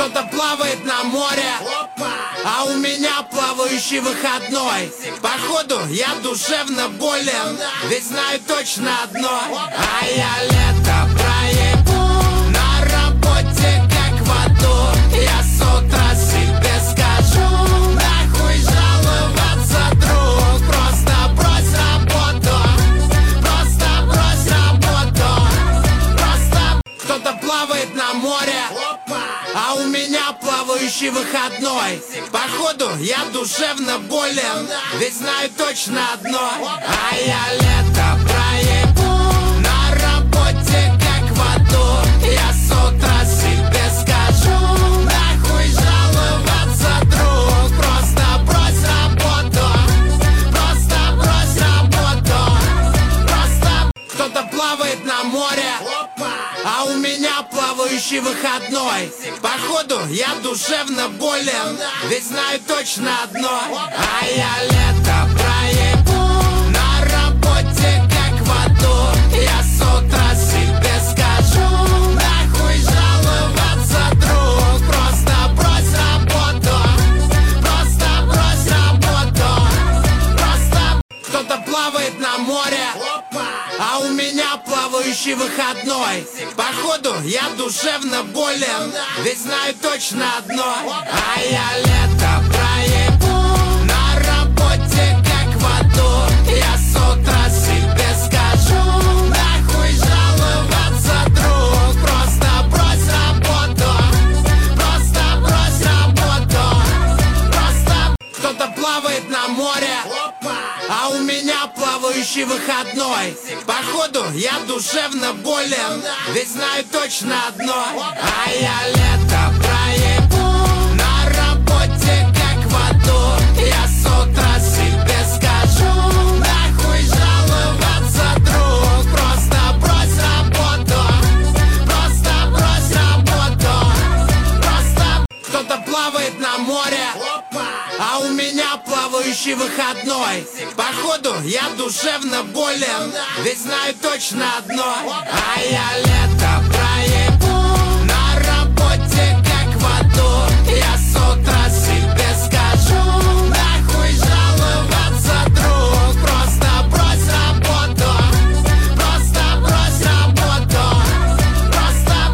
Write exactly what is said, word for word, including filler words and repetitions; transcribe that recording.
Кто-то плавает на море, а у меня плавающий выходной. Походу я душевно болен, ведь знаю точно одно: а я лето проебу на работе как в аду. Я с утра себе скажу: нахуй жаловаться, друг, просто брось работу, просто брось работу, просто. Кто-то плавает на море, а у меня плавающий выходной. Походу я душевно болен, ведь знаю точно одно: а я лето проебу на работе как в аду. Я с утра себе скажу: нахуй жаловаться, друг, просто брось работу, просто брось работу, просто. Кто-то плавает на море, а у меня плавающий выходной. Походу я душевно болен, ведь знаю точно одно: а я лето проебу на работе как в аду. Я с утра себе скажу: нахуй жаловаться, друг, просто брось работу, просто брось работу, просто. Кто-то плавает на море, а у меня плавающий выходной. Походу я душевно болен, ведь знаю точно одно: а я лето проебу на работе как в аду. Я с утра себе скажу: нахуй жаловаться, друг, просто брось работу, просто брось работу, просто. Кто-то плавает на море, а у меня плавающий выходной. Походу я душевно болен, ведь знаю точно одно: а я лето проебу на работе как в аду. Я с утра себе скажу: нахуй жаловаться, друг, просто брось работу, просто брось работу, просто. Кто-то плавает на море, а у меня плавающий выходной. Походу я душевно болен, ведь знаю точно одно: а я лето